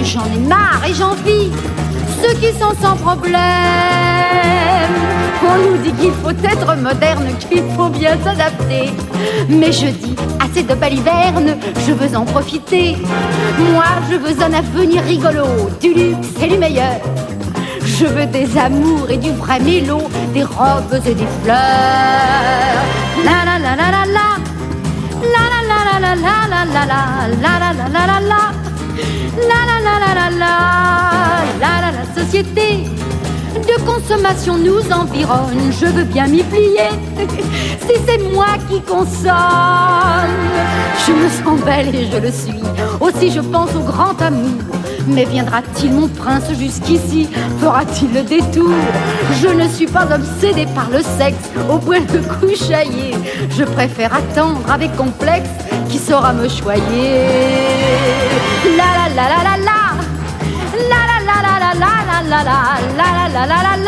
J'en ai marre et j'envie ceux qui sont sans problème. On nous dit qu'il faut être moderne, qu'il faut bien s'adapter. Mais je dis, assez de balivernes, je veux en profiter. Moi, je veux un avenir rigolo, du luxe et du meilleur. Je veux des amours et du vrai mélo, des robes et des fleurs. La la la la la la, la la la la la la la la la la la la la. La la la la la la, la société de consommation nous environne. Je veux bien m'y plier, si c'est moi qui consomme. Je me sens belle et je le suis, aussi je pense au grand amour. Mais viendra-t-il mon prince jusqu'ici? Fera-t-il le détour? Je ne suis pas obsédée par le sexe au point de couchailler. Je préfère attendre avec complexe qui saura me choyer. La la la la la la, la la la la la la la la la la la la la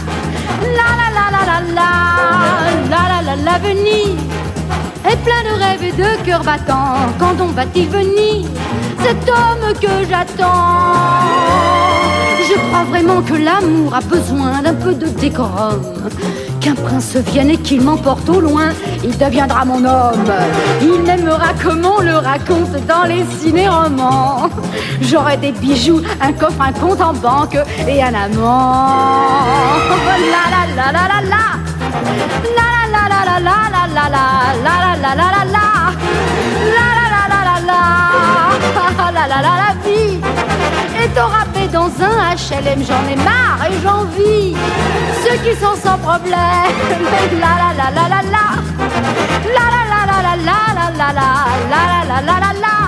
la la la. L'avenir est plein de rêves et de cœurs battants. Quand donc va-t-il venir, cet homme que j'attends? Je crois vraiment que l'amour a besoin d'un peu de décorum. Qu'un prince vienne et qu'il m'emporte au loin, il deviendra mon homme. Il m'aimera comme on le raconte dans les ciné-romans. J'aurai des bijoux, un coffre, un compte en banque et un amant. La la la la la la, la la la la la la la la la la la la la, la la la la la la, la la la la vie est enrapée dans un HLM. J'en ai marre et j'en vis ceux qui sont sans problème. La la la la la la, la la la la la la la la la la la la la.